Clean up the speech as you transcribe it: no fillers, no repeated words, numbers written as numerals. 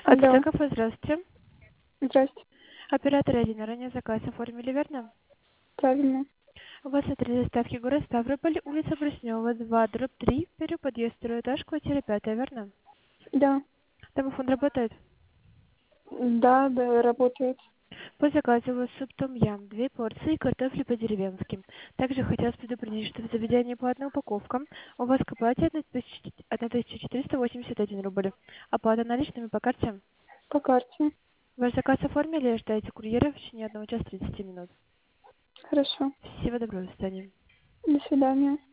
Да, АТТ-кафе, здравствуйте. здрасте. Оператор 1, ранее заказ оформили, верно? Правильно. У вас адрес доставки город Ставрополь, улица Бруснева, 2/3, первый подъезд, второй этаж, квартира 5, верно? Да. Домофон работает? Да, да, работает. По заказу у вас суп том-ям, 2 порции, картофель по-деревенски. Также хотелось предупредить, что в заведении платная упаковка. У вас к оплате 1481 рубль. Оплата наличными по карте. По карте. Ваш заказ оформили, ожидаете курьера в течение 1 часа 30 минут. Хорошо. Всего доброго, до свидания. До свидания.